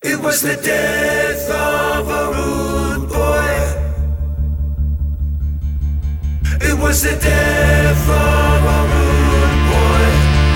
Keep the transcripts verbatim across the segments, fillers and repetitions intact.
It was the death of a rude boy. It was the death of a rude boy.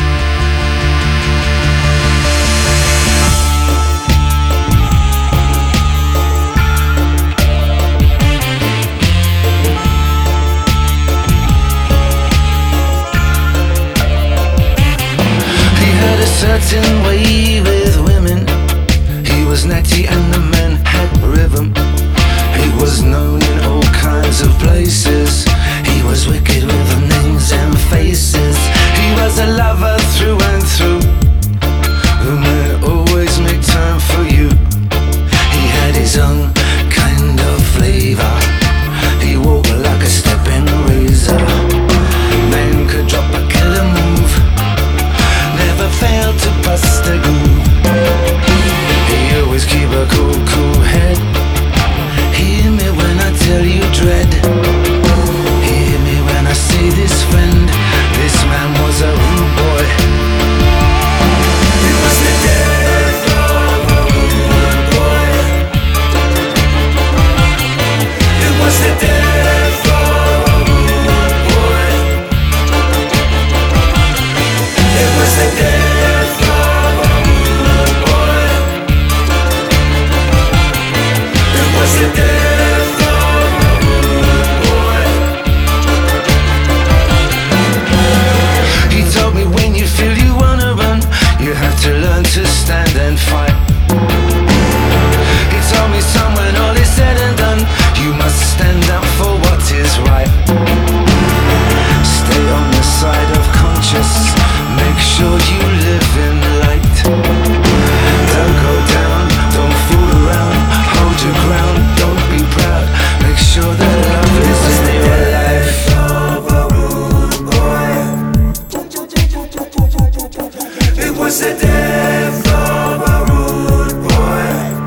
He had a certain way with women. He was natty and the men had rhythm. He was known in all kinds of places. He was wicked with names and faces. He was a lover through and through, who might always make time for you. He had his own kind of flavor. He walked like a stepping razor. Man could drop a killer move, never failed to bust a groove. He always keep a cool, cool head. Hear me when I tell you dread. Hear me when I say this friend. This man was a rude boy. It was the death of a rude boy. It was the death of a rude boy. It was the death of a rude boy. It was the death of a rude boy. He told me when you feel you wanna run, you have to learn to stand and fight. He told me son, when all is said and done, you must stand up for what is right. Stay on the side of conscious, make sure you live in light. Don't go down, don't fool around, hold your ground, don't be proud. Make sure that love is in your life. Of a rude boy. It was the death of a rude boy.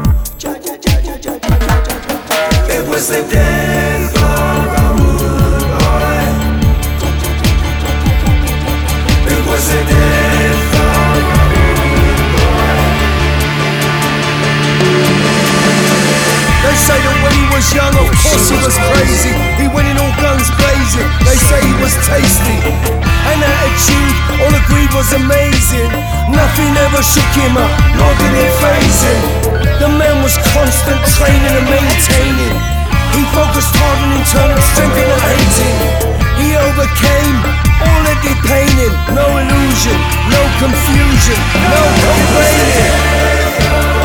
It was the death of a rude boy. It was the death of a rude boy. They say that when he was young, of course he was crazy. He went in all guns blazing. They say he was tasty. An attitude, all agreed was amazing. Nothing ever shook him up, nor did it faze him. The man was constant training and maintaining. He focused hard on internal strength and hating. He overcame all of the pain. No illusion, no confusion, no complaining.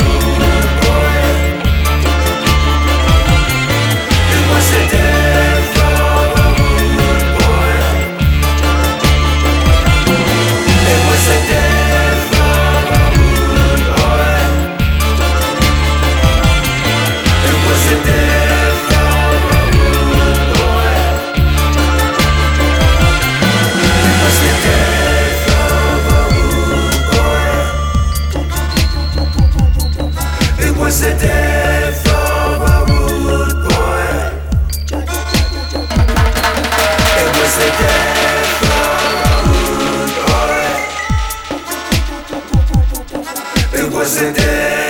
It was the death of a rude boy. It was the death of a rude boy. It was the death of a rude boy. It was the death of a rude boy. It was the death of a rude boy. It was the death of a rude boy. It was the death.